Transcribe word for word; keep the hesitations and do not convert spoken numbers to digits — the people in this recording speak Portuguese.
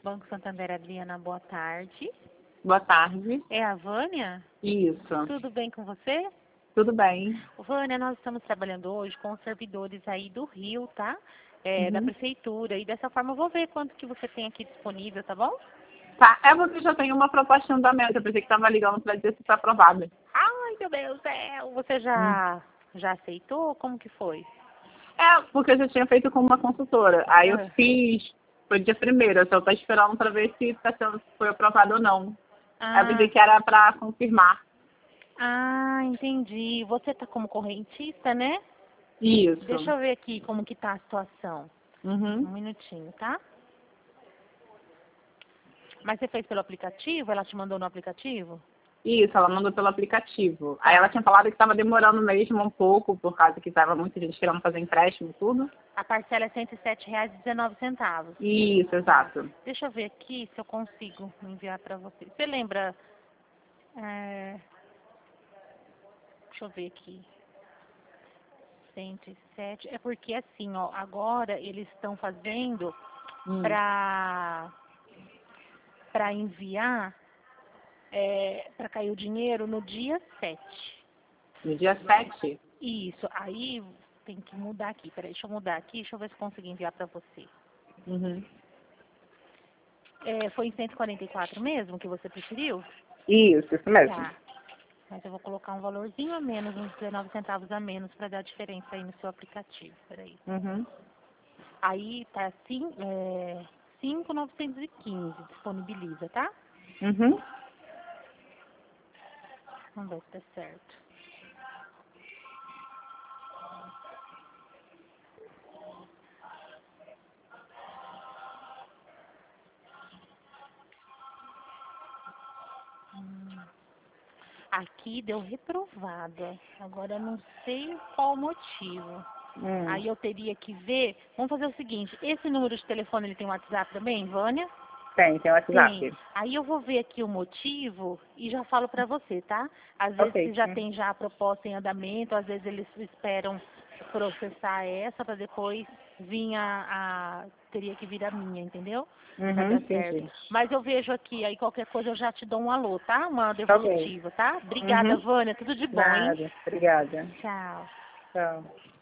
Banco Santander, Adriana, boa tarde. Boa tarde. É a Vânia? Isso. Tudo bem com você? Tudo bem. Vânia, nós estamos trabalhando hoje com os servidores aí do Rio, tá? É, Uhum. Da prefeitura. E dessa forma eu vou ver quanto que você tem aqui disponível, tá bom? Tá, é você já tem uma proposta de andamento. Eu pensei que estava ligando para dizer se está aprovado. Ai, meu Deus do céu! Você Hum. já, já aceitou? Como que foi? É, porque eu já tinha feito com uma consultora. Aí eu Ah. fiz, foi dia primeiro, eu só estou esperando para ver se tá sendo, se foi aprovado ou não. Aí eu Ah, pensei que era para confirmar. ah, entendi. Você tá como correntista, né? Deixa Isso. eu ver aqui como que tá a situação. Um Uhum. minutinho, tá? Mas você fez pelo aplicativo? Ela te mandou no aplicativo? Isso, ela mandou pelo aplicativo. Aí ela Tá. tinha falado que estava demorando mesmo um pouco, por causa que estava muita gente querendo fazer empréstimo e tudo. A parcela é cento e sete reais e dezenove centavos. Isso, Tá. exato. Deixa eu ver aqui se eu consigo enviar para você. Você lembra? é, Deixa eu ver aqui. cento e sete. É porque assim, ó, agora eles estão fazendo Hum. para para enviar, é, para cair o dinheiro no dia sete. No dia sete? Isso. Aí tem que mudar aqui. Peraí, deixa eu mudar aqui. Deixa eu ver se eu consigo enviar para você. Uhum. É, foi em cento e quarenta e quatro mesmo que você preferiu? Isso, isso mesmo. Tá. Mas eu vou colocar um valorzinho a menos, uns dezenove centavos a menos, para dar diferença aí no seu aplicativo. Peraí. Uhum. Aí tá assim, é, cinco mil novecentos e quinze disponibiliza, tá? Uhum. Vamos ver se tá certo. Hum. Aqui deu reprovada. Agora eu não sei qual o motivo. Hum. Aí eu teria que ver. Vamos fazer o seguinte: esse número de telefone ele tem WhatsApp também, Vânia? Tem, tem o WhatsApp. Tem. Aí eu vou ver aqui o motivo e já falo pra você, tá? Às vezes Ok. se já Hum. tem já a proposta em andamento, às vezes eles esperam processar essa para depois vir a, a- teria que vir a minha, entendeu? Pra Uhum, dar certo. entendi. Mas eu vejo aqui, aí qualquer coisa eu já te dou um alô, tá? Uma Ok. devolutiva, tá? Obrigada, Uhum. Vânia. Tudo de bom, hein? Nada. Obrigada. Tchau. Tchau.